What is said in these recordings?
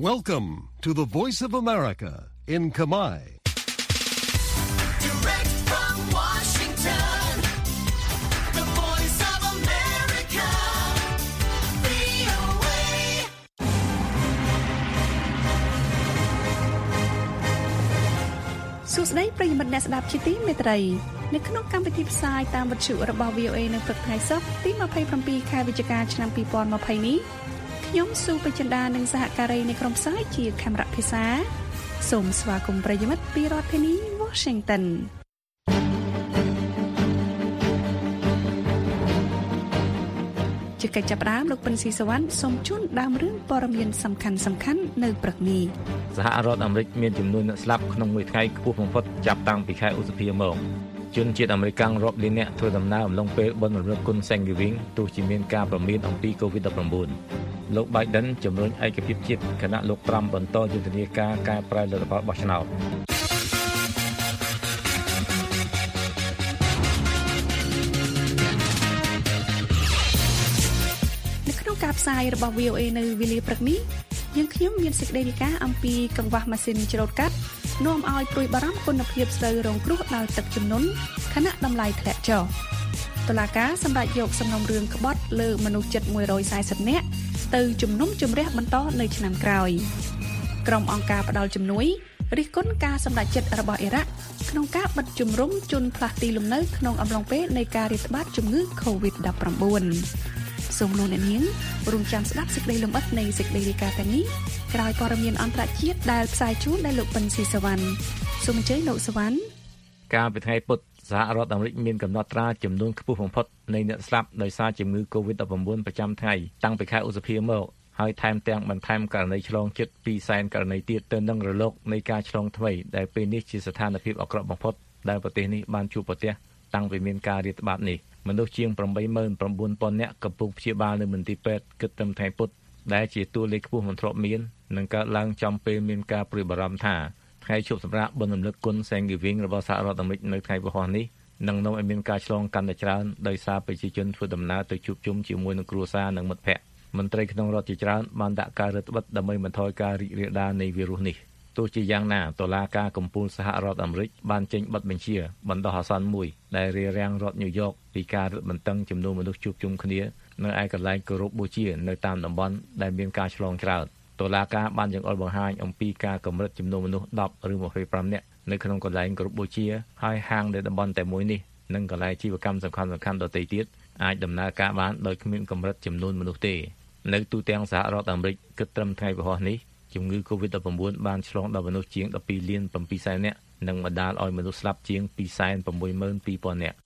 Welcome to the Voice of America in Khmer. Direct from Washington, the Voice of America, VOA. សួស្តីប្រិយមិត្តអ្នកស្ដាប់ជាទីមេត្រីនៅក្នុងកម្មវិធីផ្សាយតាមវិទ្យុរបស់ VOA នៅព្រឹកថ្ងៃសុក្រទី27ខែវិច្ឆិកាឆ្នាំ2020នេះខ្ញុំស៊ូបចិន្តានិងសហការីនៃក្រុមផ្សាយជាខេមរៈភាសាសូមស្វាគមន៍ប្រិយមិត្តពីរដ្ឋធានី Washington ជាកិច្ចចាប់ផ្ដើមលោកពិនស៊ីសវណ្ណសូមជូនដើមរឿងព័ត៌មានសំខាន់ៗនៅព្រឹកនេះសហរដ្ឋអាមេរិកមានចំនួនអ្នកស្លាប់ក្នុងមួយថ្ងៃខ្ពស់បំផុតចាប់តាំងពីខែឧសភាមកជនជាតិអាមេរិករាប់លានអ្នកធ្វើដំណើរអំឡុងពេលបុណ្យរំលឹកគុណ Thanksgiving ទោះជាមានការព្រមានអំពី COVID-19 លោក Biden ជំរុញឯកភាពជាតិខណៈលោក Trump បន្តយុទ្ធនាការកែប្រែលទ្ធផលបោះឆ្នោតនៅក្នុងការផ្សាយរបស់ VOA នៅវេលាព្រឹកនេះយើងខ្ញុំមានសេចក្តីរាយការណ៍អំពីកង្វះម៉ាស៊ីនច្រូតកាត់នាំឲ្យព្រួយបារម្ភគុណភាពស្រូវរងគ្រោះដោយទឹកជំនន់ខណៈតម្លៃធ្លាក់ចុះតុលាការសម្រេចយកសំណុំរឿងក្បត់លើមនុស្សជិត140នាក់ទៅជំនុំជម្រះបន្តនៅឆ្នាំក្រោយក្រុមអង្គការផ្ដល់ជំនួយរិះគន់ការសម្រេចចិត្តរបស់អ៊ីរ៉ាក់ក្នុងការបិទជំរំជនផ្លាស់ទីលំនៅក្នុងអំឡុងពេលនៃការរាតត្បាតជំងឺ COVID-19 សូមលោកអ្នកនាងរងចាំស្ដាប់សេចក្តីលម្អិតនៃសេចក្តីរាយការណ៍ទាំងនេះក្រោយព័ត៌មានអន្តរជាតិដែលផ្សាយជូនដោយលោកពិនស៊ីសវណ្ណសូមអញ្ជើញលោកសវណ្ណកាលពីថ្ងៃពុធសហរដ្ឋអាមេរិកមានកំណត់ត្រាចំនួនខ្ពស់បំផុតនៃអ្នកស្លាប់ដោយសារជំងឺ COVID-19 ប្រចាំថ្ងៃតាំងពីខែឧសភាមកហើយថែមទាំងបន្ថែមករណីឆ្លងជិត 200,000 ករណីទៀតទៅនឹងរលកនៃការឆ្លងថ្មីដែលពេលនេះជាស្ថានភាពអាក្រក់បំផុតដែលប្រទេសនេះបានជួបប្រទះតាំងពីមានការរាតត្បាតនេះមនុស្សជាង 89,000 នាក់កំពុងព្យាបាលនៅមន្ទីរពេទ្យគិតត្រឹមថ្ងៃពុធដែលជាតួលេខខ្ពស់មិនធ្លាប់មាននឹងកើតឡើងចំពេលមានការព្រួយបារម្ភថាថ្ងៃជប់សម្រាប់បុណ្យរំលឹកគុណ Thanksgiving របស់សហរដ្ឋអាមេរិកនៅថ្ងៃពហុនេះនឹងនាំឲ្យមានការឆ្លងកាន់តែច្រើនដោយសារប្រជាជនធ្វើដំណើរទៅជួបជុំជាមួយនឹងគ្រួសារនិងមិត្តភ័ក្តិមន្ត្រីក្នុងរដ្ឋជាច្រើនបានដាក់ការរឹតបន្តឹងដើម្បីបន្ថយការរីករាលដាលនៃវីរុសនេះទោះជាយ៉ាងណាតុលាការកំពូលសហរដ្ឋអាមេរិកបានចេញប័ណ្ណបញ្ជាបណ្ដោះអាសន្នមួយដែលរារាំងរដ្ឋញូវយ៉កពីការរឹតបន្តឹងចំនួនមនុស្សជួបជុំគ្នានៅឯកន្លែងគោរពបូជានៅតាមតំបន់ដែលមានការឆ្លងច្រើនតុលាការបានចង្អុលបង្ហាញអំពីការកម្រិតចំនួនមនុស្ស10ឬ25នាក់នៅក្នុងកន្លែងគោរពបូជាហើយហាងនៅតំបន់តែមួយនេះនិងកន្លែងជីវកម្មសំខាន់ៗដទៃទៀតអាចដំណើរការបានដោយគ្មានកម្រិតចំនួនមនុស្សទេនៅទូទាំងសហរដ្ឋអាមេរិកគិតត្រឹមថ្ងៃពហុនេះជំងឺ COVID-19 បានឆ្លងដល់មនុស្សជាង 12 លាន 7 សែននាក់និងបណ្ដាលឲ្យមនុស្សស្លាប់ជាង 262,000 នាក់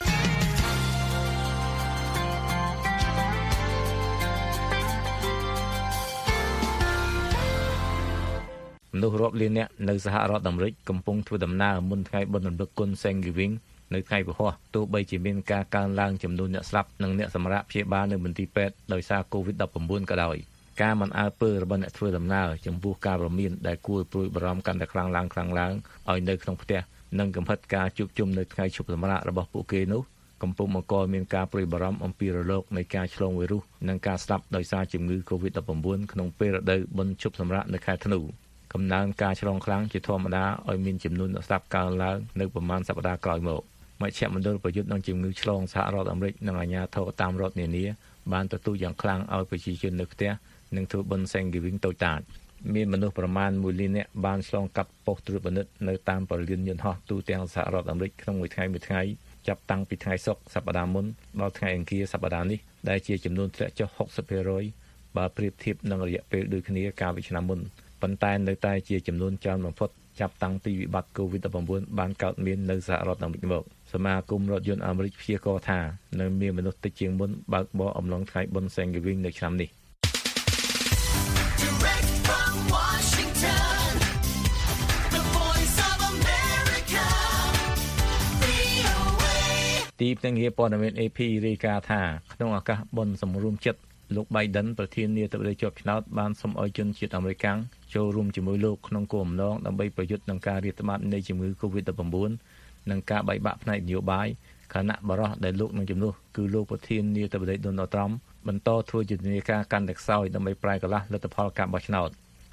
មនុស្សរាប់លាននាក់នៅសហរដ្ឋអាមេរិកកំពុងធ្វើដំណើរមុនថ្ងៃបុណ្យរំលឹកគុណ Thanksgiving នៅថ្ងៃពហុទោះបីជាមានការកើនឡើងចំនួនអ្នកស្លាប់និងអ្នកសម្រាកព្យាបាលនៅមន្ទីរពេទ្យដោយសារ COVID-19 ក៏ដោយការមិនអើពើរបស់អ្នកធ្វើដំណើរចំពោះការព្រមានដែលគួរព្រួយបារម្ភកាន់តែខ្លាំងឡើងឲ្យនៅក្នុងផ្ទះនិងកំហិតការជួបជុំនៅថ្ងៃឈប់សម្រាករបស់ពួកគេនោះកំពុងបង្កមានការព្រួយបារម្ភអំពីរលកនៃការឆ្លងវីរុសនិងការស្លាប់ដោយសារជំងឺ COVID-19 ក្នុងពេលរដូវបុណ្យឈប់សម្រាកនៅខែធ្នូកំណើនការឆ្លងខ្លាំងជាធម្មតាឲ្យមានចំនួនអ្នកស្លាប់កើនឡើងនៅប្រមាណសប្តាហ៍ក្រោយមកមជ្ឈមណ្ឌលប្រយុទ្ធនឹងជំងឺឆ្លងសហរដ្ឋអាមេរិកនិងអាជ្ញាធរតាមរដ្ឋនានាបានទទូចយ៉ាងខ្លាំងឲ្យប្រជាជននៅផ្ទះនិងធ្វើបុណ្យ Thanksgiving តូចតាចមានមនុស្សប្រមាណ1លាននាក់បានឆ្លងកាត់ប៉ុស្តិ៍ត្រួតពិនិត្យនៅតាមពលានយន្តហោះទូទាំងសហរដ្ឋអាមេរិកក្នុងមួយថ្ងៃចាប់តាំងពីថ្ងៃសុក្រសប្តាហ៍មុនដល់ថ្ងៃអង្គារសប្តាហ៍នេះដែលជាចំនួនធ្លាក់ចុះ 60% បើប្រៀបធៀបនឹងរយៈពេលដូចគ្នាកាលពីឆ្នាំមុនប៉ុន្តែនៅតែជាចំនួនច្រើនបំផុតចាប់តាំងពីវិបត្តិ COVID-19 បានកើតមាននៅសហរដ្ឋអាមេរិកមកសមាគមរថយន្តអាមេរិកព្យាករណ៍ថានៅមានមនុស្សតិចជាងមុនបើកបរអំឡុងថ្ងៃបុណ្យ Thanksgiving នៅឆ្នាំនេះទីភ្នាក់ងារព័ត៌មាន AP រាយការណ៍ថាក្នុងឱកាសបុណ្យសម្រួមចិត្តលោក Biden ប្រធានាធិបតីជាប់ឆ្នោតបានសូមឲ្យជនជាតិអាមេរិកចូលរួមជាមួយលោកក្នុងគោលបំណងដើម្បីប្រយុទ្ធនឹងការរាតត្បាតនៃជំងឺ COVID-19 និងការបែកបាក់ផ្នែកនយោបាយខណៈបរិះដែលលោកនឹងជំនួសគឺលោកប្រធានាធិបតី Donald Trump បន្តធ្វើយុទ្ធនាការកាន់តែខ្សោយដើម្បីប្រែកលាស់លទ្ធផលការបោះឆ្នោត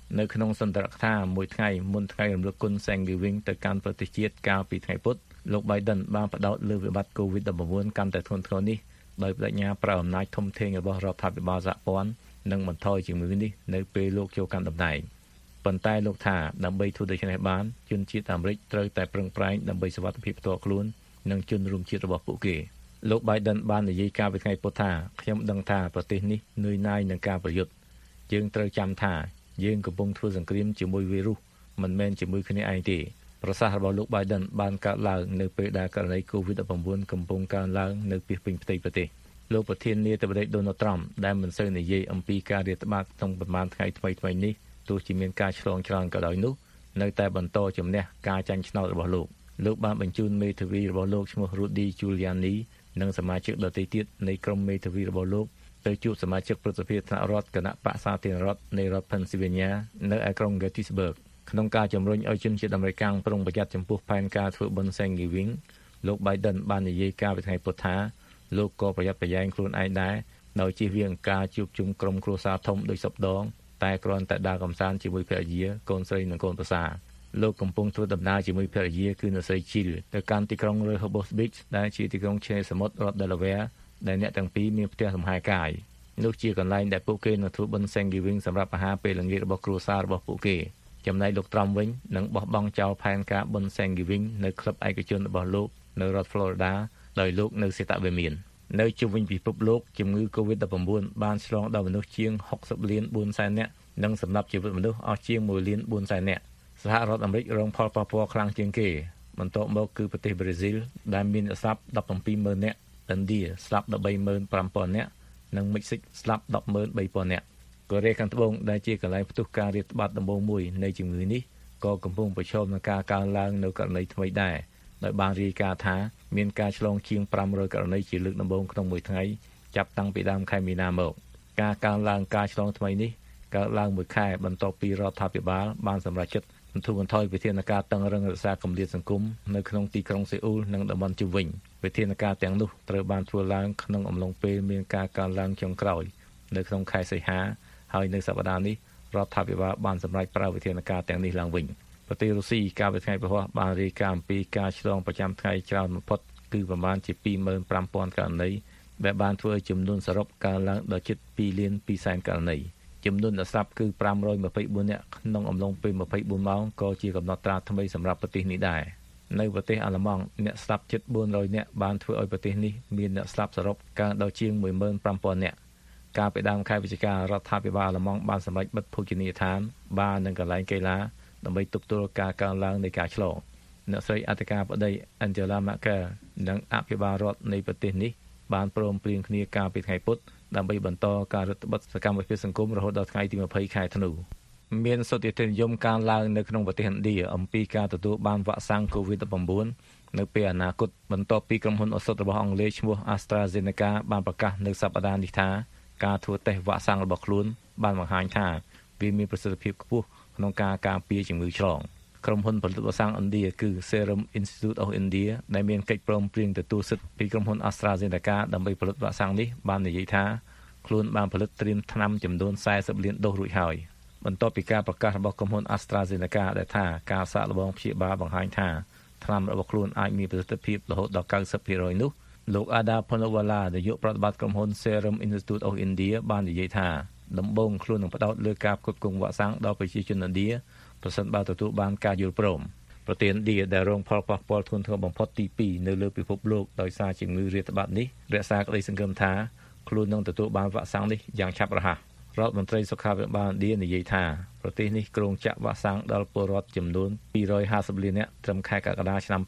នៅក្នុងសន្ទរកថាមួយថ្ងៃមុនថ្ងៃរំលឹកគុណ Thanksgiving ទៅកាន់ប្រទេសជាតិកាលពីថ្ងៃពុធលោក Biden បានផ្ដោតលើវិបត្តិ COVID-19 កាន់តែធ្ងន់ធ្ងរនេះដោយបដិញ្ញាប្រើអំណាចធំធេងរបស់រដ្ឋាភិបាលសហព័ន្ធនិងបន្ថយជំងឺនេះនៅពេលលោកចូលកាន់តំណែងប៉ុន្តែលោកថាដើម្បីធ្វើដូច្នេះបានជនជាតិអាមេរិកត្រូវតែប្រឹងប្រែងដើម្បីសុវត្ថិភាពផ្ទាល់ខ្លួននិងជនរួមជាតិរបស់ពួកគេលោក Biden បាននិយាយកាលពីថ្ងៃពុធថាខ្ញុំដឹងថាប្រទេសនេះនឿយណាយនឹងការប្រយុទ្ធយើងត្រូវចាំថាយើងកំពុងធ្វើសង្គ្រាមជាមួយវីរុសមិនមែនជាមួយគ្នាឯងទេប្រសាសន៍របស់លោក Biden បានកើតឡើងនៅពេលដែលករណី COVID-19 កំពុងកើនឡើងនៅពីពេញផ្ទៃប្រទេសលោកប្រធានាធិបតី Donald Trump ដែលមិនសូវនិយាយអំពីការរាតត្បាតក្នុងប្រមាណថ្ងៃថ្មីនេះទោះជាមានការឆ្លងច្រើនក៏ដោយនោះនៅតែបន្តជំនះការចាញ់ឆ្នោតរបស់លោកបានបញ្ជូនមេធាវីរបស់លោកឈ្មោះ Rudy Giuliani និងសមាជិកដទៃទៀតនៃក្រុមមេធាវីរបស់លោកទៅជួបសមាជិកព្រឹទ្ធសភាថ្នាក់រដ្ឋគណៈបក្សសាធារណរដ្ឋនៃរដ្ឋ Pennsylvania នៅឯក្រុង Gettysburg ក្នុងការជំរុញឲ្យជនជាតិអាមេរិកប្រុងប្រយ័ត្នចំពោះផែនការធ្វើបុណ្យ Thanksgiving លោក Biden បាននិយាយកាលពីថ្ងៃពុធថាលោកក៏ប្រយ័ត្នប្រយែងខ្លួនឯងដែរដោយជៀសវាងការជួបជុំក្រុមគ្រួសារធំដោយសពដងតែគ្រាន់តែដើរកម្សាន្តជាមួយភរិយាកូនស្រីនិងកូនប្រសាលោកកំពុងធ្វើដំណើរជាមួយភរិយាគឺអ្នកស្រី Jill ទៅកាន់ទីក្រុង Rehoboth Beach ដែលជាទីក្រុងឆ្នេរសមុទ្ររដ្ឋ Delaware ដែលអ្នកទាំងពីរមានផ្ទះលំហែកាយនោះជាកន្លែងដែលពួកគេនឹងធ្វើបុណ្យ Thanksgiving សម្រាប់អាហារពេលល្ងាចរបស់គ្រួសាររបស់ពួកគេចំណែកលោក Trump វិញនឹងបោះបង់ចោលផែនការបុណ្យ Thanksgiving នៅក្លឹបឯកជនរបស់លោកនៅរដ្ឋ Florida ដោយលោកនៅសេតវិមាននៅជុំវិញពិភពលោកជំងឺ COVID-19 បានឆ្លងដល់មនុស្សជាង60លាន4សែននាក់និងសម្លាប់ជីវិតមនុស្សអស់ជាង1លាន4សែននាក់សហរដ្ឋអាមេរិករងផលប៉ះពាល់ខ្លាំងជាងគេបន្ទាប់មកគឺប្រទេសប្រេស៊ីលដែលមានអ្នកស្លាប់ 170,000 នាក់ឥណ្ឌាស្លាប់ 135,000 នាក់និងមិចស៊ិកស្លាប់ 103,000 នាក់កូរ៉េខាងត្បូងដែលជាកន្លែងផ្ទុះការរាតត្បាតដំបូងមួយនៃជំងឺនេះក៏កំពុងប្រឈមនឹងការកើនឡើងនៅករណីថ្មីដែរដោយបានរាយការណ៍ថាមានការឆ្លងជាង500ករណីជាលើកដំបូងក្នុងមួយថ្ងៃចាប់តាំងពីដើមខែមីនាមកការកើនឡើងការឆ្លងថ្មីនេះកើតឡើងមួយខែបន្ទាប់ពីរដ្ឋាភិបាលបានសម្រេចចិត្តបន្ធូរបន្ថយវិធានការតឹងរ៉ឹងរក្សាគម្លាតសង្គមនៅក្នុងទីក្រុងសេអ៊ូលនិងតំបន់ជុំវិញវិធានការទាំងនោះត្រូវបានធ្វើឡើងក្នុងអំឡុងពេលមានការកើនឡើងចុងក្រោយនៅក្នុងខែសីហាហើយនៅសប្តាហ៍នេះរដ្ឋាភិបាលបានសម្រេចប្រើវិធានការទាំងនេះឡើងវិញប្រទេសរុស្ស៊ីកាលពីថ្ងៃព្រហស្បតិ៍បានរាយការណ៍អំពីការឆ្លងប្រចាំថ្ងៃច្រើនបំផុតគឺប្រមាណជា 25,000 ករណីដែលបានធ្វើឲ្យចំនួនសរុបកើនឡើងដល់ជិត 2 លាន 2 សែនករណីចំនួនអ្នកស្លាប់គឺ524នាក់ក្នុងអំឡុងពេល24ម៉ោងក៏ជាកំណត់ត្រាថ្មីសម្រាប់ប្រទេសនេះដែរនៅប្រទេសអាល្លឺម៉ង់អ្នកស្លាប់ជិត400នាក់បានធ្វើឲ្យប្រទេសនេះមានអ្នកស្លាប់សរុបកើនដល់ជាង 15,000 នាក់កាលពីដើមខែវិច្ឆិការដ្ឋាភិបាលអាល្លឺម៉ង់បានសម្រេចបិទភោជនីយដ្ឋានបារនិងកន្លែងកីឡាដើម្បីទប់ទល់ការកើនឡើងនៃការឆ្លងអ្នកស្រីអធិការបតី Angela Merkel និងអភិបាលរដ្ឋនៃប្រទេសនេះបានព្រមព្រៀងគ្នាកាលពីថ្ងៃពុធដើម្បីបន្តការរឹតបន្តឹងសកម្មភាពសង្គមរហូតដល់ថ្ងៃទី20ខែធ្នូមានសុតិធិនិយមកើនឡើងនៅក្នុងប្រទេសឥណ្ឌាអំពីការទទួលបានវ៉ាក់សាំង COVID-19 នៅពេលអនាគតបន្ទាប់ពីក្រុមហ៊ុនឱសថរបស់អង់គ្លេសឈ្មោះ AstraZeneca បានប្រកាសនៅសប្តាហ៍នេះថាការធ្វើតេស្តវ៉ាក់សាំងរបស់ខ្លួនបានបង្ហាញថាវាមានប្រសិទ្ធភាពខ្ពស់ក្នុងការការពារជំងឺឆ្លងក្រុមហ៊ុនផលិតវ៉ាក់សាំងឥណ្ឌាគឺ Serum Institute of India ដែលមានកិច្ចព្រមព្រៀងទទួលសិទ្ធិពីក្រុមហ៊ុន AstraZeneca ដើម្បីផលិតវ៉ាក់សាំងនេះបាននិយាយថាខ្លួនបានផលិតត្រៀមថ្នាំចំនួន40លានដូសរួចហើយបន្ទាប់ពីការប្រកាសរបស់ក្រុមហ៊ុន AstraZeneca ដែលថាការសាកល្បងព្យាបាលបង្ហាញថាថ្នាំរបស់ខ្លួនអាចមានប្រសិទ្ធភាពរហូតដល់ 90% នោះលោក Ada Ponnawala នាយកប្រតិបត្តិក្រុមហ៊ុន Serum Institute of India បាននិយាយថាដំបូងខ្លួននឹងផ្ដោតលើការផ្គត់ផ្គង់វ៉ាក់សាំងដល់ប្រជាជនឥណ្ឌាប្រសិនបើទទួលបានការយល់ព្រមប្រទេសឥណ្ឌាដែលរងផលប៉ះពាល់ធ្ងន់ធ្ងរបំផុតទី2នៅលើពិភពលោកដោយសារជំងឺរាតត្បាតនេះរក្សាក្តីសង្ឃឹមថាខ្លួននឹងទទួលបានវ៉ាក់សាំងនេះយ៉ាងឆាប់រហ័សរដ្ឋមន្ត្រីសុខាភិបាលឥណ្ឌានិយាយថាប្រទេសនេះគ្រោងចាក់វ៉ាក់សាំងដល់ពលរដ្ឋចំនួន250លាននាក់ត្រឹមខែកក្កដាឆ្នាំ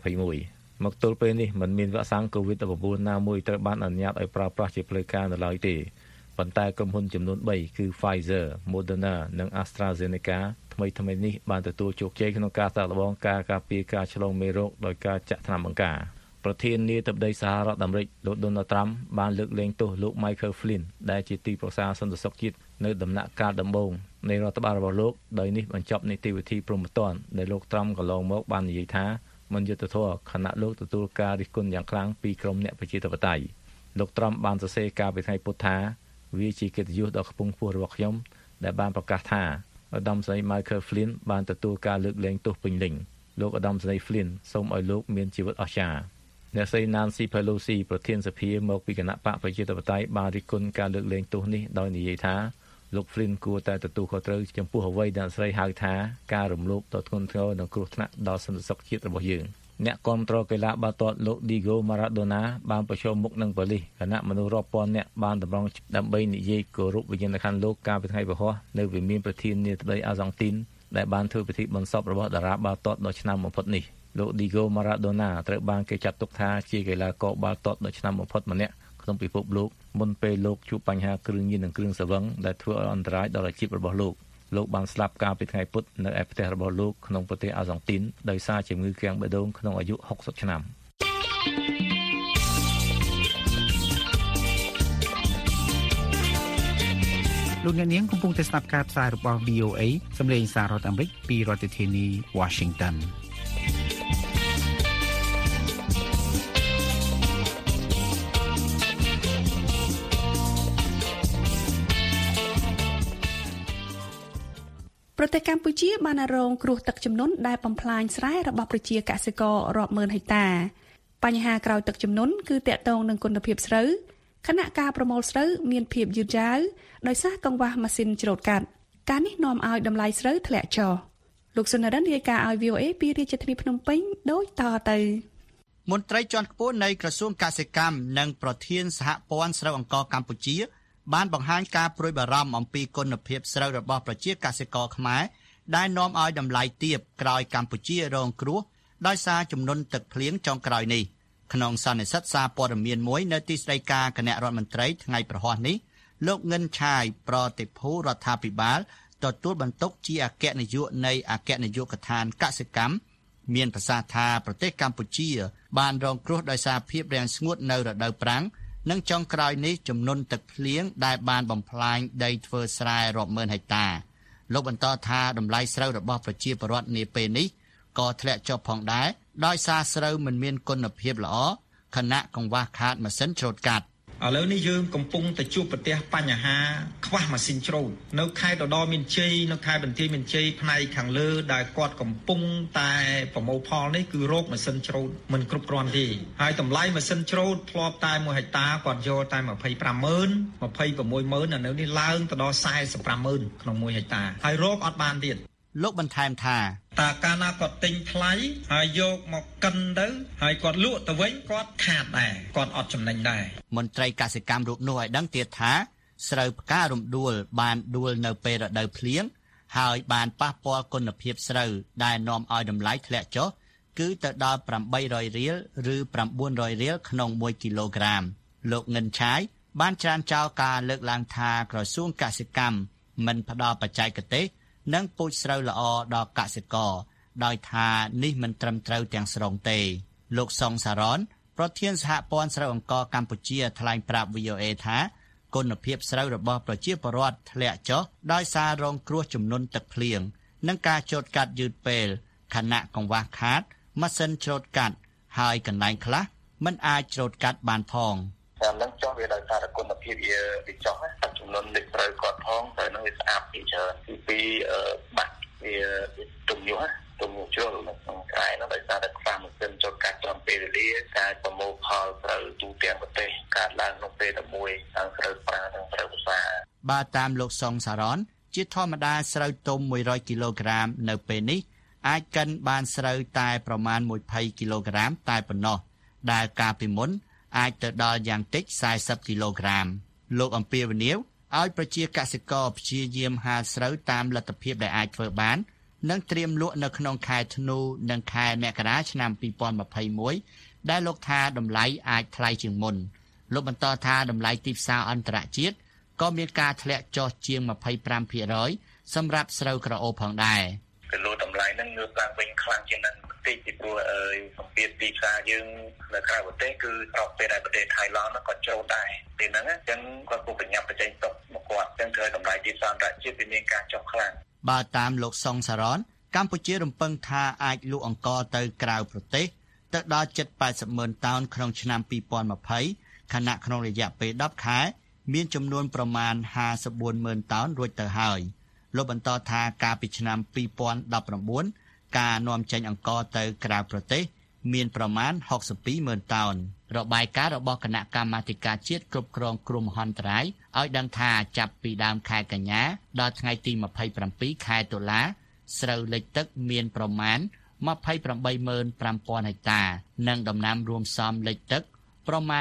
2021មកទល់ពេលនេះមិនមានវ៉ាក់សាំង COVID-19 ណាមួយត្រូវបានអនុញ្ញាតឲ្យប្រើប្រាស់ជាផ្លូវការនៅឡើយទេប៉ុន្តែក្រុមហ៊ុនចំនួន3គឺ Pfizer, Moderna និង AstraZeneca ថ្មីនេះបានទទួលជោគជ័យក្នុងការសាកល្បងការការពារការឆ្លងមេរោគដោយការចាក់ថ្នាំបង្ការប្រធានាធិបតីសហរដ្ឋអាមេរិកលោក Donald Trump បានលើកលែងទោសលោក Michael Flynn ដែលជាទីប្រឹក្សាសន្តិសុខជាតិនៅដំណាក់កាលដំបូងនៃរដ្ឋបាលរបស់លោកដោយនេះបញ្ចប់នីតិវិធីព្រហ្មទណ្ឌដែលលោក Trump កន្លងមកបាននិយាយថាមិនយុត្តិធម៌ខណៈលោកទទួលការរិះគន់យ៉ាងខ្លាំងពីក្រុមអ្នកប្រជាធិបតេយ្យលោក Trump បានសរសេរកាលពីថ្ងៃពុធថាវាជាកិត្តិយសដ៏ខ្ពង់ខ្ពស់របស់ខ្ញុំដែលបានប្រកាសថាឧត្តមស្រី Michael Flynn បានទទួលការលើកលែងទោសពេញលេញលោកឧត្តមស្រី Flynn សូមឲ្យលោកមានជីវិតអស្ចារ្យអ្នកស្រី Nancy Pelosi ប្រធានសភាមកពីគណៈបកប្រជាធិបតេយ្យបានរិះគន់ការលើកលែងទោសនេះដោយនិយាយថាលោក Flynn គួរតែទទួលខុសត្រូវចំពោះអ្វីដែលអ្នកស្រីហៅថាការរំលោភដ៏ធ្ងន់ធ្ងរនិងគ្រោះថ្នាក់ដល់សន្តិសុខជាតិរបស់យើងអ្នកគាំទ្រកីឡាបាល់ទាត់លោក Diego Maradona បានប្រឈមមុខនឹងប៉ូលីសគណៈមនុស្សរាប់ពាន់នាក់បានតម្រង់ដើម្បីនិយាយគោរពវិញ្ញាណក្ខន្ធលោកកាលពីថ្ងៃពហុនៅវិមានប្រធានាធិបតីអាហ្សង់ទីនដែលបានធ្វើពិធីបន្សពរបស់តារាបាល់ទាត់ដ៏ឆ្នើមបំផុតនេះលោក Diego Maradona ត្រូវបានគេចាត់ទុកថាជាកីឡាករបាល់ទាត់ដ៏ឆ្នើមបំផុតម្នាក់ក្នុងពិភពលោកមុនពេលលោកជួបបញ្ហាគ្រឿងញៀននិងគ្រឿងស្រវឹងដែលធ្វើឲ្យអន្តរាយដល់អាជីពរបស់លោកបានស្លាប់កាលពីថ្ងៃពុធនៅឯផ្ទះរបស់លោកក្នុងប្រទេសអាហ្សង់ទីនដោយសារជំងឺគាំងបេះដូងក្នុងអាយុ60ឆ្នាំលោកអ្នកនាងកំពុងតែស្ដាប់ការផ្សាយរបស់ VOA សម្លេងសាររដ្ឋអាមេរិកពីរដ្ឋធានី Washington ប្រទេសកម្ពុជាបានរងគ្រោះទឹកជំនន់ដែលបំផ្លាញស្រែរបស់ប្រជាកសិកររាប់ម៉ឺនហិកតាបញ្ហាក្រោយទឹកជំនន់គឺទាក់ទងនឹងគុណភាពស្រូវខណៈការប្រមូលស្រូវមានភាពយឺតយ៉ាវដោយសារកង្វះម៉ាស៊ីនច្រូតកាត់ការនេះនាំឲ្យតម្លៃស្រូវធ្លាក់ចុះលោកសុនរិនរាយការណ៍ឲ្យ VOA ពីរាជធានីភ្នំពេញដូចតទៅមន្ត្រីជាន់ខ្ពស់នៃក្រសួងកសិកម្មនិងប្រធានសហព័ន្ធស្រូវអង្ករកម្ពុជាបានបង្ហាញការព្រួយបារម្ភអំពីគុណភាពស្រូវរបស់ប្រជាកសិករខ្មែរដែលនាំឲ្យតម្លៃទាបក្រោយកម្ពុជារងគ្រោះដោយសារជំនន់ទឹកភ្លៀងចុងក្រោយនេះក្នុងសន្និសីទសារព័ត៌មានមួយនៅទីស្តីការគណៈរដ្ឋមន្ត្រីថ្ងៃប្រហ័សនេះលោកងិនឆាយប្រតិភូរដ្ឋាភិបាលទទួលបន្ទុកជាអគ្គនាយកនៃអគ្គនាយកដ្ឋានកសិកម្មមានប្រសាសន៍ថាប្រទេសកម្ពុជាបានរងគ្រោះដោយសារភាពរាំងស្ងួតនៅរដូវប្រាំងនិងចុងក្រោយនេះជំនន់ទឹកភ្លៀងដែលបានបំផ្លាញដីធ្វើស្រែរាប់ម៉ឺនហិកតាលោកបន្តថាតម្លៃស្រូវរបស់ប្រជាពលរដ្ឋនាពេលនេះក៏ធ្លាក់ចុះផងដែរដោយសារស្រូវមិនមានគុណភាពល្អខណៈកង្វះខាតម៉ាស៊ីនច្រូតកាត់ឥឡូវនេះយើងកំពុងតែជួបប្រទះបញ្ហាខ្វះម៉ាស៊ីនច្រូតនៅខេត្តឧត្តរមានជ័យនៅខេត្តបន្ទាយមានជ័យផ្នែកខាងលើដែលគាត់កំពុងតែប្រមូលផលនេះគឺរោគម៉ាស៊ីនច្រូតមិនគ្រប់គ្រាន់ទេហើយតម្លៃម៉ាស៊ីនច្រូតធ្លាប់តែ1ហិកតាគាត់យកតែ250000 26000ឥឡូវនេះឡើងទៅដល់45000ក្នុង1ហិកតាហើយរោគអត់បានទៀតលោកបន្ថែមថាតើកាលណាគាត់ទិញថ្លៃហើយយកមកកិនទៅហើយគាត់លក់ទៅវិញគាត់ខាតដែរគាត់អត់ចំណេញដែរមន្ត្រីកសិកម្មរូបនោះឲ្យដឹងទៀតថាស្រូវផ្ការំដួលបានដួលនៅពេលរដូវភ្លៀងហើយបានប៉ះពាល់គុណភាពស្រូវដែលនាំឲ្យតម្លៃធ្លាក់ចុះគឺទៅដល់800រៀលឬ900រៀលក្នុង1គីឡូក្រាមលោកងិនឆាយបានច្រានចោលការលើកឡើងថាក្រសួងកសិកម្មមិនផ្ដល់បច្ចេកទេសនិងពូជស្រូវល្អដល់កសិករដោយថានេះមិនត្រឹមត្រូវទាំងស្រុងទេលោកសុងសារ៉នប្រធានសហព័ន្ធស្រូវអង្ករកម្ពុជាថ្លែងប្រាប់ VOA ថាគុណភាពស្រូវរបស់ប្រជាពលរដ្ឋធ្លាក់ចុះដោយសាររងគ្រោះជំនន់ទឹកភ្លៀងនិងការច្រូតកាត់យឺតពេលខណៈកង្វះខាតម៉ាស៊ីនច្រូតកាត់ហើយកន្លែងខ្លះមិនអាចច្រូតកាត់បានផងតាមនឹងចុះវាដោយសារគុណភាពវាចុះណាចំនួនលេខត្រូវគាត់ផងតែនឹងវាស្អាតពីច្រើនទី2បាក់វាទំញុះជ្រុលនៅក្នុងក្រែនោះដោយសារតែខ្វះម៉ាស៊ីនចូលកាត់ចំពេលវេលាការប្រមូលផលត្រូវទូទាំងប្រទេសកើតឡើងក្នុងពេលតែមួយទាំងស្រូវប្រានិងស្រូវភាសាបាទតាមលោកសុងសារ៉នជាធម្មតាស្រូវទុំ100គីឡូក្រាមនៅពេលនេះអាចកិនបានស្រូវតែប្រមាណ20គីឡូក្រាមតែប៉ុណ្ណោះដែលកាលពីមុនអាចទៅដល់យ៉ាងតិច40គីឡូក្រាមលោកអំពាវនាវឲ្យប្រជាកសិករព្យាយាមហាលស្រូវតាមលទ្ធភាពដែលអាចធ្វើបាននិងត្រៀមលក់នៅក្នុងខែធ្នូនិងខែមករាឆ្នាំ2021ដែលលោកថាតម្លៃអាចថ្លៃជាងមុនលោកបន្តថាតម្លៃទីផ្សារអន្តរជាតិក៏មានការធ្លាក់ចុះជាង 25% សម្រាប់ស្រូវក្រអូបផងដែរគីឡូតម្លៃនឹងងើបឡើងវិញខ្លាំងជាងនឹងបន្តិចពីព្រោះសម្ពាធទីផ្សារយើងនៅក្រៅប្រទេសគឺស្របពេលដែលប្រទេសថៃឡង់ក៏ចូលដែរពេលហ្នឹងអញ្ចឹងគាត់ពុកបញ្ញាបច្ចេកទុកមកគាត់អញ្ចឹងធ្វើតម្លៃទីផ្សារអន្តរជាតិវាមានការចុះខ្លាំងបើតាមលោកសុងសារ៉នកម្ពុជារំពឹងថាអាចលក់អង្ករទៅក្រៅប្រទេសទៅដល់ជិត80ម៉ឺនតោនក្នុងឆ្នាំ2020ខណៈក្នុងរយៈពេល10ខែមានចំនួនប្រមាណ54ម៉ឺនតោនរួចទៅហើយលោកបន្តថាកាលពីឆ្នាំ2019ការនាំចេញអង្ករទៅក្រៅប្រទេសមានប្រមាណ62,000 តោនរបាយការណ៍របស់គណៈកម្មាធិការជាតិគ្រប់គ្រងគ្រោះមហន្តរាយឲ្យដឹងថាចាប់ពីដើមខែកញ្ញាដល់ថ្ងៃទី27ខែតុលាស្រូវលិចទឹកមានប្រមាណ285,000 ហិកតានិងដំណាំរួមផ្សំលិចទឹកប្រមាណ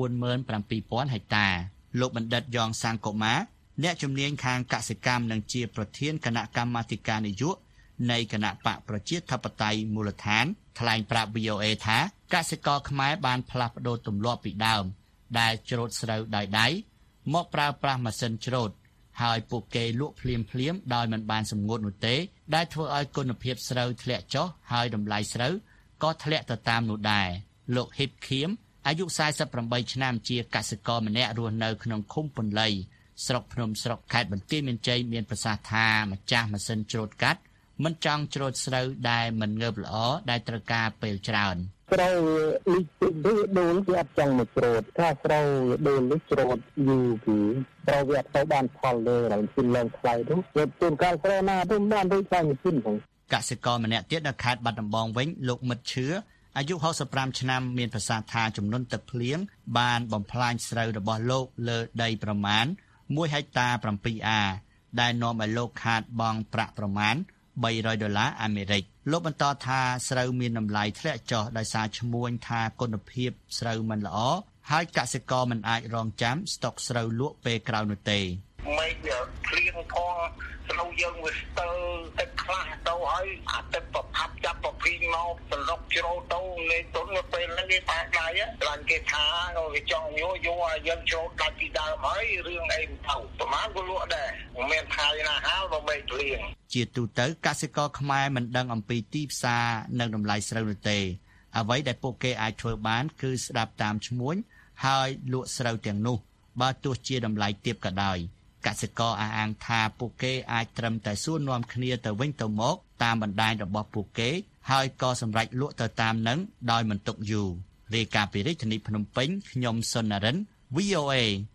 97,000 ហិកតាលោកបណ្ឌិតយ៉ងសាងកុមារអ្នកជំនាញខាងកសិកម្មនិងជាប្រធានគណៈកម្មាធិការនយោបាយនៃគណៈបកប្រជាធិបតេយ្យមូលដ្ឋានថ្លែងប្រាប់ VOA ថាកសិករខ្មែរបានផ្លាស់ប្ដូរទម្លាប់ពីដើមដែលច្រូតស្រូវដោយដៃមកប្រើប្រាស់ម៉ាស៊ីនច្រូតហើយពួកគេលក់ភ្លាមដោយមិនបានសម្ងួតនោះទេដែលធ្វើឲ្យគុណភាពស្រូវធ្លាក់ចុះហើយតម្លៃស្រូវក៏ធ្លាក់ទៅតាមនោះដែរលោកហ៊ីបខៀមអាយុ48ឆ្នាំជាកសិករម្នាក់រស់នៅក្នុងឃុំពន្លៃស្រុកភ្នំស្រុកខេត្តបន្ទាយមានជ័យមានប្រសាសន៍ថាម្ចាស់ម៉ាស៊ីនច្រូតកាត់មិនចង់ច្រូតស្រូវដែលមិនងើបល្អដែលត្រូវការពេលច្រើនស្រូវលិចដូនវាអត់ចង់មកច្រូតថាស្រូវដូននេះច្រូតយូរពីស្រូវវាអត់ទៅបានផលលើហើយពីឡើងថ្លៃនោះវាជួនកាលស្រូវណាទៅបានដូចតែម៉ាស៊ីនផងកសិករម្នាក់ទៀតនៅខេត្តបាត់ដំបងវិញលោកមិតឈឿអាយុ65ឆ្នាំមានប្រសាសន៍ថាចំនួនទឹកភ្លៀងបានបំផ្លាញស្រូវរបស់លោកលើដីប្រមាណ1ហិកតា 7 អាដែលនាំឲ្យលោកខាតបង់ប្រាក់ប្រមាណ$300អាមេរិកលោកបន្តថាស្រូវមានតម្លៃធ្លាក់ចុះដោយសារឈ្មួញថាគុណភាពស្រូវមិនល្អហើយកសិករមិនអាចរងចាំស្តុកស្រូវលក់ពេលក្រោយនោះទេមិនវាភ្លៀងផងស្រូវយើងវាស្ទើរទឹកខ្លះទៅហើយអាទឹកប្រផាប់ចាប់ប្រភីមកសន្លប់ជ្រោទៅលេទុនពេលហ្នឹងគេប៉ាដៃឡើងគេថាគេចង់យកឲ្យយើងជ្រោដាច់ពីដើមហើយរឿងអីទៅប្រហែលក៏លក់ដែរមិនមែនថៃណាហាលបើមិនភ្លៀងជាទូទៅកសិករខ្មែរមិនដឹងអំពីទីផ្សារនិងតម្លៃស្រូវនោះទេអ្វីដែលពួកគេអាចធ្វើបានគឺស្ដាប់តាមឈ្មួញហើយលក់ស្រូវទាំងនោះបើទោះជាតម្លៃទាបក៏ដោយកសិករអះអាងថាពួកគេអាចត្រឹមតែសួរនាំគ្នាទៅវិញទៅមកតាមបណ្ដាញរបស់ពួកគេហើយក៏សម្រេចលក់ទៅតាមនឹងដោយមិនទុកយូររាយការណ៍ពីរាជធានីភ្នំពេញខ្ញុំសុននរិន VOA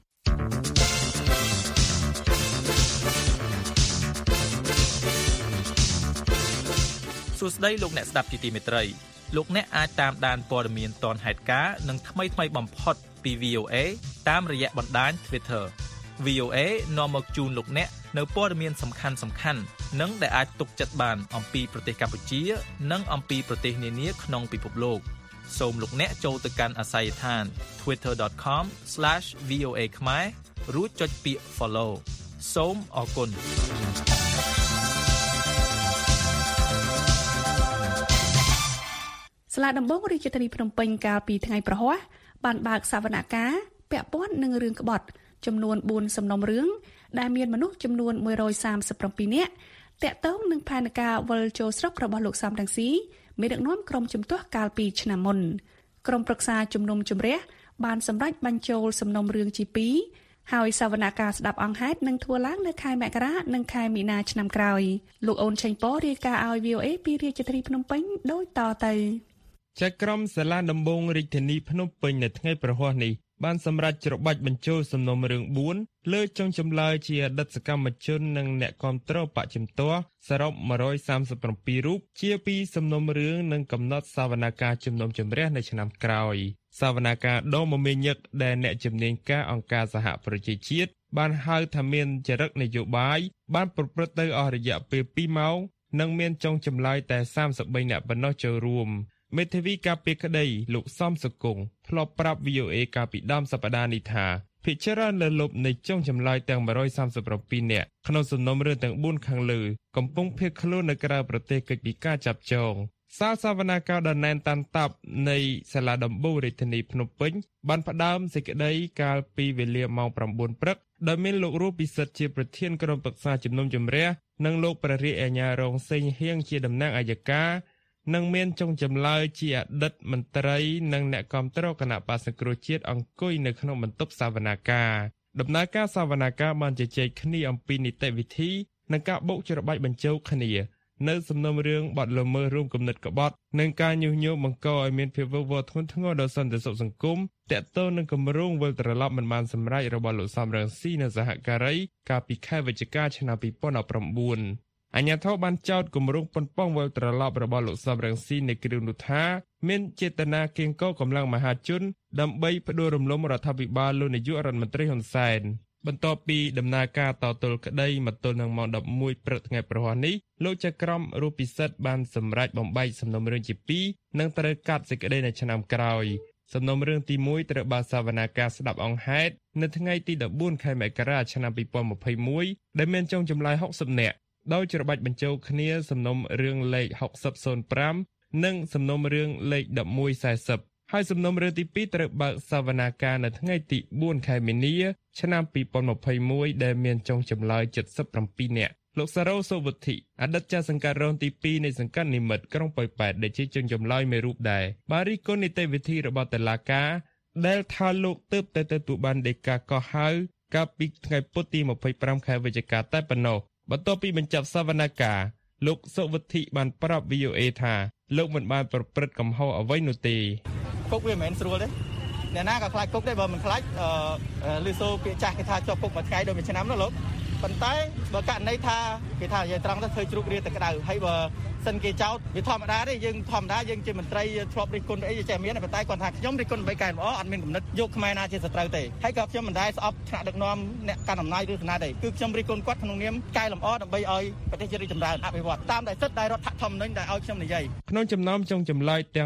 សួស្តីលោកអ្នកស្ដាប់ជាទីមេត្រីលោកអ្នកអាចតាមដានព័ត៌មានទាន់ហេតុការណ៍និងថ្មីៗបំផុតពី VOA តាមរយៈបណ្ដាញ Twitter VOA នាំមកជូនលោកអ្នកនៅព័ត៌មានសំខាន់ៗនិងដែលអាចទុកចិត្តបានអំពីប្រទេសកម្ពុជានិងអំពីប្រទេសនានាក្នុងពិភពលោកសូមលោកអ្នកចូលទៅកាន់អាសយដ្ឋាន twitter.com/voa ខ្មែររួចចុចពាក្យ follow សូមអរគុណសាលាដំបងរាជធានីភ្នំពេញកាលពីថ្ងៃប្រហ័សបានបើកសវនកម្មពាក់ព័ន្ធនឹងរឿងក្បត់ចំនួន4សំណុំរឿងដែលមានមនុស្សចំនួន137នាក់តាក់ទងនឹងផែនការវិលចូលស្រុករបស់លោកសំរងស៊ីមេដឹកនាំក្រុមជំទាស់កាលពីឆ្នាំមុនក្រុមប្រឹក្សាជំនុំជម្រះបានសម្រេចបញ្ចូលសំណុំរឿងជា2ហើយសវនកម្មស្ដាប់អង្គហេតុនឹងធ្វើឡើងនៅខែមករានិងខែមីនាឆ្នាំក្រោយលោកអូនឆេងប៉រាយការណ៍ឲ្យ VOA ពីរាជធានីភ្នំពេញដូចតទៅចៅក្រមសាលាដំបងរាជធានីភ្នំពេញនៅថ្ងៃប្រហ័សនេះបានសម្រេចច្របាច់បញ្ចូលសំណុំរឿង4លើចុងចម្លើយជាអតីតសកម្មជននិងអ្នកគាំទ្របកជំទាស់សរុប137រូបជាពីសំណុំរឿងនិងកំណត់សវនកម្មជំនុំជម្រះនៅឆ្នាំក្រោយសវនកម្មដ៏មមាញឹកដែលអ្នកជំនាញការអង្គការសហប្រជាជាតិបានហៅថាមានចរិតនយោបាយបានប្រព្រឹត្តទៅអស់រយៈពេល2ម៉ោងនិងមានចុងចម្លើយតែ33អ្នកប៉ុណ្ណោះចូលរួមមេធាវីការពារក្តីលោកសំសុគង្គធ្លាប់ប្រាប់ VOA កាលពីដើមសប្តាហ៍នេះថាភាគច្រើនលើលុបនៃចុងចម្លើយទាំង137នាក់ក្នុងសំណុំរឿងទាំង4ខាងលើកំពុងភៀសខ្លួននៅក្រៅប្រទេសកិច្ចពីការចាប់ចងសាលសវនកម្មដ៏ណែនតាន់តាប់នៃសាលាដំបងរាជធានីភ្នំពេញបានផ្ដើមសេចក្តីកាលពីវេលាម៉ោង9ព្រឹកដោយមានលោករស់ពិសិដ្ឋជាប្រធានក្រុមប្រឹក្សាជំនុំជម្រះនិងលោកព្រះរាជអាជ្ញារងសេងហៀងជាតំណាងអัยការនិងមានចុងចម្លើយជាអតីតមន្ត្រីនិងអ្នកគាំទ្រគណៈបក្សសង្គ្រោះជាតិអង្គុយនៅក្នុងបន្ទប់សវនកម្មដំណើរការសវនកម្មបានជជែកគ្នាអំពីនីតិវិធីនិងការបូកច្របាច់បញ្ចូលគ្នានៅសំណុំរឿងបទល្មើសរួមគំនិតក្បត់និងការញុះញង់បង្កឲ្យមានភាពវឹកវរធ្ងន់ធ្ងរដល់សន្តិសុខសង្គមតាក់ទងនឹងគម្រោងវិលត្រឡប់មិនបានសម្រេចរបស់លោកសំរងស៊ីនៅសហការីកាលពីខែវិច្ឆិកាឆ្នាំ2019អាជ្ញាធរបានចោទគម្រោងប៉ុនប៉ងវិលត្រឡប់របស់លោកសំរងស៊ីនៃគ្រឿងនោះថាមានចេតនាកៀងគរកម្លាំងមហាជនដើម្បីផ្ដួលរំលំរដ្ឋាភិបាលលោកនាយករដ្ឋមន្ត្រីហ៊ុនសែនបន្ទាប់ពីដំណើរការតទល់ក្តីមកទល់នឹងម៉ោង 11 ព្រឹកថ្ងៃប្រហ័សនេះលោកចក្រមរូបពិសិដ្ឋបានសម្រេចបំបែកសំណុំរឿងជា2និងត្រូវកាត់សេចក្តីនៅឆ្នាំក្រោយសំណុំរឿងទី1ត្រូវបានសវនាការស្ដាប់អង្គហេតុនៅថ្ងៃទី14ខែមករាឆ្នាំ2021ដែលមានចុងចម្លើយ60នាក់ដោយច្របាច់បញ្ចូលគ្នាសំណុំរឿងលេខ6005និងសំណុំរឿងលេខ1140ហើយសំណុំរឿងទី2ត្រូវបើកសវនាការនៅថ្ងៃទី4ខែមីនាឆ្នាំ2021ដែលមានចុងចម្លើយ77នាក់លោកសារ៉ូសូវុទ្ធិអតីតចាស់សង្កាត់រងទី2នៃសង្កាត់និមិត្តក្រុងប៉ោយប៉ែតដែលជាចុងចម្លើយមួយរូបដែរបានរិះគន់នីតិវិធីរបស់តុលាការដែលថាលោកទើបតែទទួលបានដីកាកោះហៅកាលពីថ្ងៃពុធទី25ខែវិច្ឆិកាតែប៉ុណ្ណោះបន្ទាប់ពីបញ្ចប់សវនកម្មលោកសុវត្ថិបានប្រាប់ VOA ថាលោកមិនបានប្រព្រឹត្តកំហុសអ្វីនោះទេគុកវាមិនមែនស្រួលទេអ្នកណាក៏ខ្លាចគុកដែរបើមិនខ្លាចលឺសូពាក្យចាស់គេថាជាប់គុកមួយថ្ងៃដូចមួយឆ្នាំនោះលោកប៉ុន្តែបើករណីថាគេថានិយាយត្រង់ទៅធ្វើជ្រូករាទៅក្តៅហើយបើសិនគេចោតវាធម្មតាទេយើងធម្មតាយើងជាមន្ត្រីធ្លាប់រិះគន់អីចេះមានប៉ុន្តែគាត់ថាខ្ញុំរិះគន់ដើម្បីកែល្អអត់មានគំនិតយកខ្មែរណាជាសត្រូវទេហើយក៏ខ្ញុំមិនដែរស្អប់ថ្នាក់ដឹកនាំអ្នកកាន់អំណាចឬគណៈដែរគឺខ្ញុំរិះគន់គាត់ក្នុងនាមកែលម្អដើម្បីឲ្យប្រទេសជាតិរីកចម្រើនអភិវឌ្ឍតាមដែលសិទ្ធិដែលរដ្ឋធម្មនុញ្ញដែលឲ្យខ្ញុំនិយាយក្នុងចំណោមចុងចម្លើយទាំង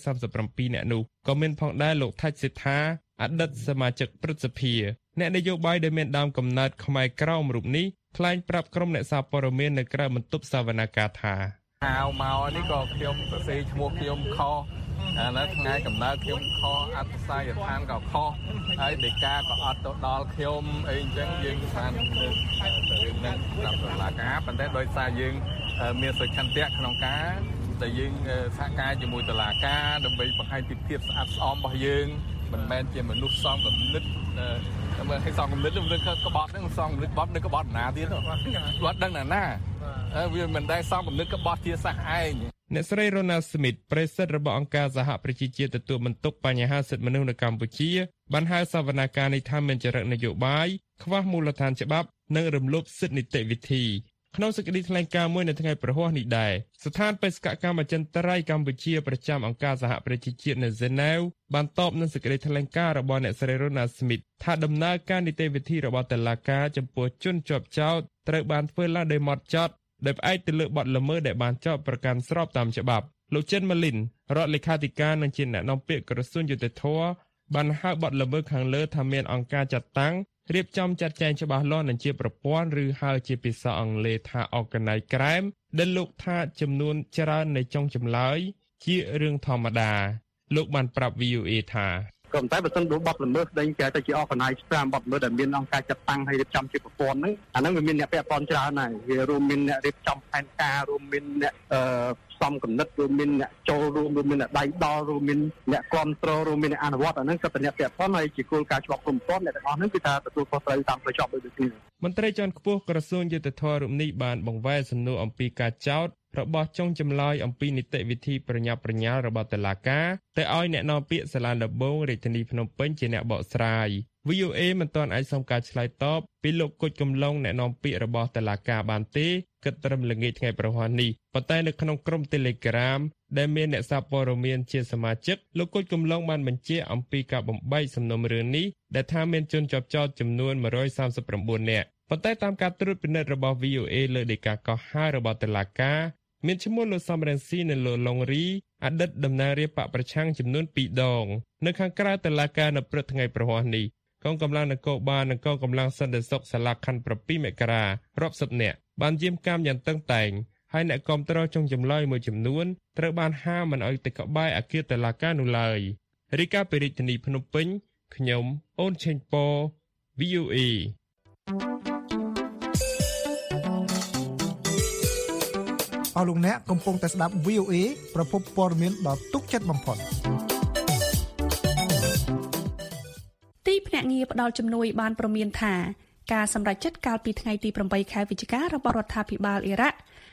137អ្នកនោះក៏មានផងដែរលោកថាច់សេដ្ឋាអតីតសមាជិកព្រឹទ្ធសភាអ្នកនយោបាយដែលមានដើមកំណើតខ្មែរក្រោមរូបនេះថ្លែងប្រាប់ក្រុមអ្នកសារព័ត៌មាននៅក្រៅបន្ទប់សវនកម្មថាហៅមកនេះក៏ខ្ញុំសរសេរឈ្មោះខ្ញុំខុសឥឡូវថ្ងៃកំណើតខ្ញុំខុសអត្តសញ្ញាណដ្ឋានក៏ខុសហើយដីកាក៏អត់ទៅដល់ខ្ញុំអីអញ្ចឹងយើងបានទៅរឿងហ្នឹងតាមតុលាការប៉ុន្តែដោយសារយើងមានសុឆន្ទៈក្នុងការដែលយើងសហការជាមួយតុលាការដើម្បីបង្ហាញពីភាពស្អាតស្អំរបស់យើងមិនមែនជាមនុស្សសំគំនិតមើលឲ្យសំគំនិតរឿងក្បត់ហ្នឹងសំគំនិតក្បត់នៅក្បត់ណាទៀតគាត់ដឹងណាវាមិនដែលសំគំនិតក្បត់ជាសះឯងអ្នកស្រី Ronald Smith ប្រេសិតរបស់អង្គការសហប្រជាជាតិទទួលបន្ទុកបញ្ហាសិទ្ធិមនុស្សនៅកម្ពុជាបានហៅសវនកម្មនេះថាមានចរិតនយោបាយខ្វះមូលដ្ឋានច្បាប់និងរំលោភសិទ្ធិនីតិវិធីក្នុងសេចក្តីថ្លែងការណ៍មួយនៅថ្ងៃប្រហ័សនេះដែរស្ថានបេសកកម្មអចិន្ត្រៃយ៍កម្ពុជាប្រចាំអង្គការសហប្រជាជាតិនៅហ្សឺណែវបានតបនឹងសេចក្តីថ្លែងការណ៍របស់អ្នកស្រី Ronald Smith ថាដំណើរការនីតិវិធីរបស់តុលាការចំពោះជនជាប់ចោទត្រូវបានធ្វើឡើងដោយម៉ត់ចត់ដោយផ្អែកទៅលើបទល្មើសដែលបានចោទប្រកាន់ស្របតាមច្បាប់លោកចិនម៉ាលីនរដ្ឋលេខាធិការនិងជាអ្នកនាំពាក្យក្រសួងយុតិធធបានហៅបទល្មើសខាងលើថាមានអង្គការចាត់តាំងរៀបចំចាត់ចែងច្បាស់លាស់និងជាប្រព័ន្ធឬហៅជាភាសាអង់គ្លេសថា Organized Crime ដែលលោកថាចំនួនច្រើននៃចុងចម្លើយជារឿងធម្មតាលោកបានប្រាប់ VOA ថាក៏តែបើសិនបទល្មើសស្ដែងគេទៅជា Organized Crime បទល្មើសដែលមានអង្គការចាត់តាំងហើយរៀបចំជាប្រព័ន្ធហ្នឹងអាហ្នឹងវាមានអ្នកពាក់ព័ន្ធច្រើនហើយវារួមមានអ្នករៀបចំផែនការរួមមានអ្នកសំគំនិតរួមមានអ្នកចូលរួមមានអ្នកដៃដល់រួមមានអ្នកគ្រប់គ្រងរួមមានអ្នកអនុវត្តអាហ្នឹងក៏តែអ្នកពាក់ព័ន្ធហើយជាគោលការណ៍ច្បាប់គ្រប់គ្រងអ្នកទាំងអស់ហ្នឹងគឺថាទទួលខុសត្រូវតាមផ្លូវច្បាប់ដូចគ្នាមន្ត្រីជាន់ខ្ពស់ក្រសួងយុតិធធរូបនេះបានបង្វែរសំណួរអំពីការចោទរបស់ចុងចម្លើយអំពីនីតិវិធីប្រញាប់ប្រញាល់របស់តុលាការទៅឲ្យអ្នកនាំពាក្យសាលាដំបងរាជធានីភ្នំពេញជាអ្នកបកស្រាយ VOA មិនទាន់អាចសុំការឆ្លើយតបពីលោកគុជកំឡុងអ្នកនាំពាក្យរបស់តុលាការបានទេគិតត្រឹមល្ងាចថ្ងៃប្រហ័សនេះប៉ុន្តែនៅក្នុងក្រុម Telegram ដែលមានអ្នកសារព័ត៌មានជាសមាជិកលោកគុជកំឡុងបានបញ្ជាក់អំពីការបំបែកសំណុំរឿងនេះដែលថាមានជនជាប់ចោទចំនួន139នាក់ប៉ុន្តែតាមការត្រួតពិនិត្យរបស់ VOA លើដីកាកោះហៅរបស់តុលាការមានឈ្មោះលោកសំរងស៊ីនិងលោកឡុងរីអតីតតំណាងរាស្ត្របកប្រឆាំងចំនួន2ដងនៅខាងក្រៅតុលាការនៅព្រឹកថ្ងៃប្រហ័សនេះកងកម្លាំងនគរបាលនិងកងកម្លាំងសន្តិសុខសាលាខណ្ឌ7មករារាប់សិបនាក់បានយាមកាមយ៉ាងតឹងតែងហើយអ្នកគាំទ្រចុងចម្លើយមួយចំនួនត្រូវបានហាមមិនឲ្យទៅក្បែរអគារតុលាការនោះឡើយរីកាពីរាជធានីភ្នំពេញខ្ញុំអូនឆេងប៉ VOA អស់លោកអ្នកកំពុងតែស្ដាប់ VOA ប្រភពព័ត៌មានដ៏ទុកចិត្តបំផុតទីភ្នាក់ងារផ្ដល់ជំនួយបានព្រមានថាការសម្រេចចិត្តកាលពីថ្ងៃទី8ខែវិច្ឆិការបស់រដ្ឋាភិបាលអ៊ីរ៉ាក់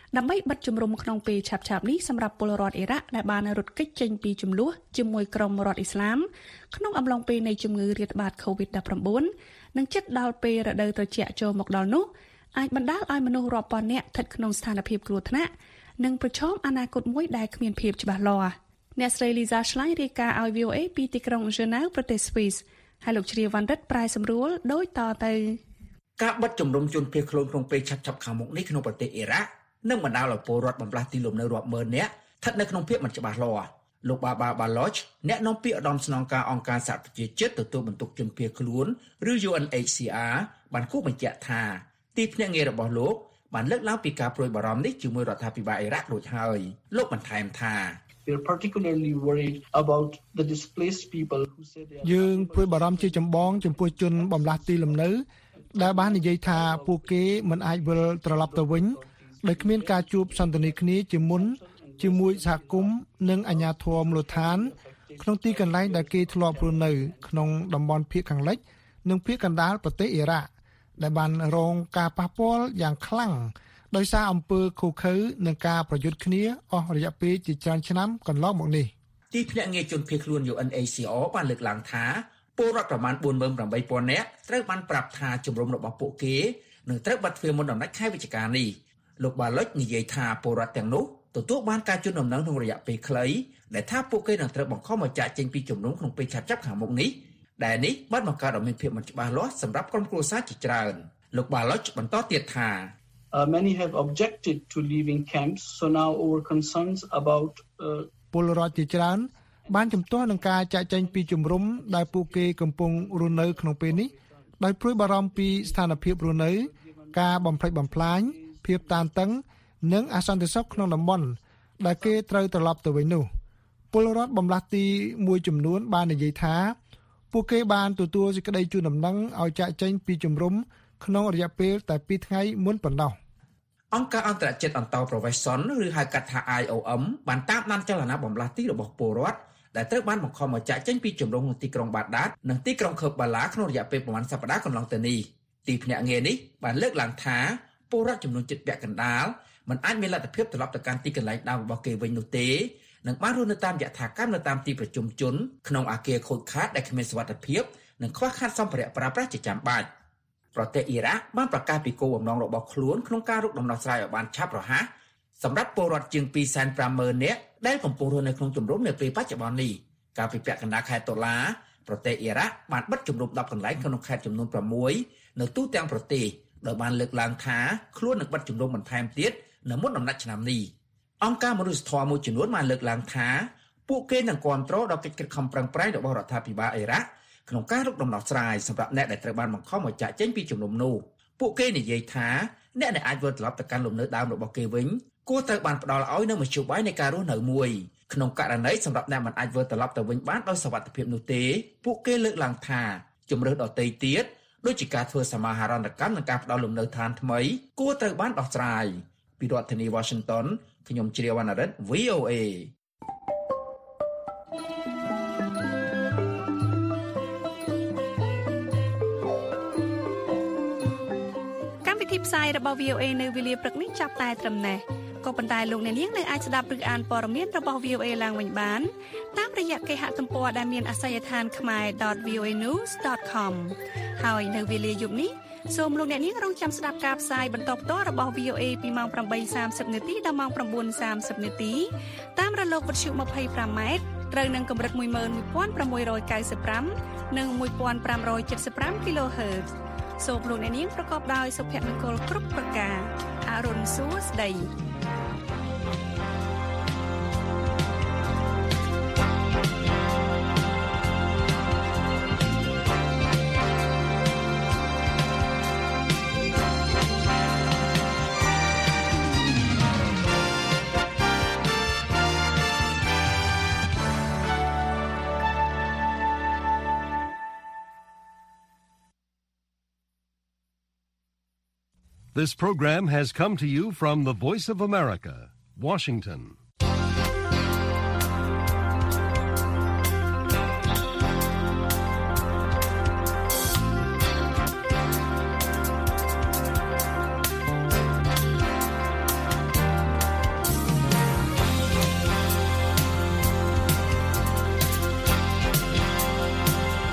ដើម្បីបិទជំរំក្នុងពេលឆាប់ៗនេះសម្រាប់ពលរដ្ឋអ៊ីរ៉ាក់ដែលបានរត់គេចចេញពីចំនួនជាមួយក្រុមរដ្ឋអ៊ីស្លាមក្នុងអំឡុងពេលនៃជំងឺរាតត្បាត COVID-19 និងជិតដល់ពេលរដូវត្រជាក់ចូលមកដល់នោះអាចបណ្ដាលឲ្យមនុស្សរាប់ពាន់នាក់ស្ថិតក្នុងស្ថានភាពគ្រោះថ្នាក់និងប្រឈមអនាគតមួយដែលគ្មានភាពច្បាស់លាស់អ្នកស្រី Lisa Schlein រាយការណ៍ឲ្យ VOA ពីទីក្រុង Geneva ប្រទេស Swiss ហើយលោកជ្រាវវណ្ណរិទ្ធប្រែសម្រួលដោយតទៅការបិទជំរំជនភៀសខ្លួនក្នុងពេលឆាប់ៗខាងមុខនេះក្នុងប្រទេសអ៊ីរ៉ាក់នឹងបណ្ដាលឲ្យពលរដ្ឋបំផ្លាស់ទីលំនៅរាប់ម៉ឺននាក់ស្ថិតនៅក្នុងភាពមិនច្បាស់លាស់លោកបាបាបាឡូចអ្នកនាំពាក្យឧត្តមស្នងការអង្គការសហប្រជាជាតិទទួលបន្ទុកជនភៀសខ្លួនឬ UNHCR បានគូបញ្ជាក់ថាទីភ្នាក់ងាររបស់លោកបានលើកឡើងពីការព្រួយបារម្ភនេះជាមួយរដ្ឋាភិបាលអ៊ីរ៉ាក់រួចហើយលោកបន្ថែមថា We're particularly worried about the displaced people who say they are យើងព្រួយបារម្ភជាចម្បងចំពោះជនបំលាស់ទីលំនៅដែលបាននិយាយថាពួកគេមិនអាចវិលត្រឡប់ទៅវិញដោយគ្មានការជួបសន្ទនាគ្នាជាមុនជាមួយសហគមន៍និងអាជ្ញាធរមូលដ្ឋានក្នុងទីកន្លែងដែលគេធ្លាប់រស់នៅក្នុងតំបន់ភាគខាងលិចនិងភាគកណ្ដាលប្រទេសអ៊ីរ៉ាក់ដែលបានរងការប៉ះពាល់យ៉ាងខ្លាំងដោយសារអំពើឃោរឃៅនិងការប្រយុទ្ធគ្នាអស់រយៈពេលជាច្រើនឆ្នាំកន្លងមកនេះទីភ្នាក់ងារជនភៀសខ្លួន UNHCR បានលើកឡើងថាពលរដ្ឋប្រមាណ 48,000 នាក់ត្រូវបានប្រាប់ថាជំរំរបស់ពួកគេនឹងត្រូវបាត់ទ្វារមុនដំណាច់ខែវិច្ឆិកានេះលោកបាឡុចនិយាយថាពលរដ្ឋទាំងនោះទទួលបានការជូនដំណឹងក្នុងរយៈពេលខ្លីដែលថាពួកគេនឹងត្រូវបង្ខំឲ្យចាកចេញពីជំរំក្នុងពេលឆាប់ៗខាងមុខនេះដែលនេះបានបង្កើតឲ្យមានភាពមិនច្បាស់លាស់សម្រាប់ក្រុមគ្រួសារជាច្រើនលោកបាឡុចបន្តទៀតថា Many have objected to leaving camps, so now our concerns about ពលរដ្ឋជាច្រើនបានជំទាស់នឹងការចាកចេញពីជំរំដែលពួកគេកំពុងរស់នៅក្នុងពេលនេះដោយព្រួយបារម្ភពីស្ថានភាពរស់នៅការបំផ្លិចបំផ្លាញភាពតានតឹងនិងអសន្តិសុខក្នុងតំបន់ដែលគេត្រូវត្រឡប់ទៅវិញនោះពលរដ្ឋបំលាស់ទីមួយចំនួនបាននិយាយថាពួកគេបានទទួលសេចក្តីជូនដំណឹងឲ្យចាកចេញពីជំរំក្នុងរយៈពេលតែ2ថ្ងៃមុនប៉ុណ្ណោះអង្គការអន្តរជាតិអន្តោប្រវេសន៍ឬហៅកាត់ថា IOM បានតាមដានចលនាបំលាស់ទីរបស់ពលរដ្ឋដែលត្រូវបានបង្ខំឲ្យចាកចេញពីជំរំក្នុងទីក្រុងបាដាតនិងទីក្រុងខឺបាឡាក្នុងរយៈពេលប្រមាណសប្តាហ៍កន្លងទៅនេះទីភ្នាក់ងារនេះបានលើកឡើងថាពលរដ្ឋចំនួនជិតពាក់កណ្ដាលមិនអាចមានលទ្ធភាពត្រឡប់ទៅកាន់ទីកន្លែងដើមរបស់គេវិញនោះទេនិងបានរស់នៅតាមយថាកម្មនៅតាមទីប្រជុំជនក្នុងអគារខូចខាតដែលគ្មានសុវត្ថិភាពនិងខ្វះខាតសម្ភារៈប្រើប្រាស់ជាចាំបាច់ប្រទេសអ៊ីរ៉ាក់បានប្រកាសពីគោលបំណងរបស់ខ្លួនក្នុងការរកដំណោះស្រាយឲ្យបានឆាប់រហ័សសម្រាប់ពលរដ្ឋជាង 250,000 នាក់ដែលកំពុងរស់នៅក្នុងជំរំនៅពេលបច្ចុប្បន្ននេះកាលពីពាក់កណ្ដាលខែតុលាប្រទេសអ៊ីរ៉ាក់បានបិទជំរំ10កន្លែងក្នុងខេត្តចំនួន6នៅទូទាំងប្រទេសដោយបានលើកឡើងថាខ្លួននឹងបិទជំរំបន្ថែមទៀតនៅមុនដំណាច់ឆ្នាំនេះអង្គការមនុស្សធម៌មួយចំនួនបានលើកឡើងថាពួកគេនឹងគាំទ្រដល់កិច្ចខិតខំប្រឹងប្រែងរបស់រដ្ឋាភិបាលអ៊ីរ៉ាក់ក្នុងការរកដំណោះស្រាយសម្រាប់អ្នកដែលត្រូវបានបង្ខំឲ្យចាកចេញពីជំរំនោះពួកគេនិយាយថាអ្នកដែលអាចវិលត្រឡប់ទៅកាន់លំនៅដើមរបស់គេវិញគួរត្រូវបានផ្ដល់ឲ្យនូវមធ្យោបាយនៃការរស់នៅមួយក្នុងករណីសម្រាប់អ្នកមិនអាចវិលត្រឡប់ទៅវិញបានដោយសុវត្ថិភាពនោះទេពួកគេលើកឡើងថាជំរឿនដទៃទៀតដូចជាការធ្វើសមាហរណកម្មនិងការផ្ដល់លំនៅឋានថ្មីគួរត្រូវបានដោះស្រាយពីរដ្ឋធានី Washington ខ្ញុំជ្រាវវណ្ណរិទ្ធ VOA កម្មវិធីផ្សាយរបស់ VOA នៅវេលាព្រឹកនេះចាប់តែត្រឹមនេះក៏ប៉ុន្តែលោកអ្នកនាងនៅអាចស្ដាប់ឬអានព័ត៌មានរបស់ VOA ឡើងវិញបានតាមរយៈគេហទំព័រដែលមានអាសយដ្ឋាន khmer.voanews.com ហើយនៅវេលាយប់នេះសូមលោកអ្នកនាងរងចាំស្ដាប់ការផ្សាយបន្តផ្ទាល់របស់ VOA ពីម៉ោង 8:30 នាទីដល់ម៉ោង 9:30 នាទីតាមរលកវិទ្យុ 25M ត្រូវនឹងកម្រិត 11695 និង 1575 kHz សូមលោកអ្នកនាងប្រកបដោយសុភមង្គលគ្រប់ប្រការអរុនសួស្ដី This program has come to you from the Voice of America, Washington.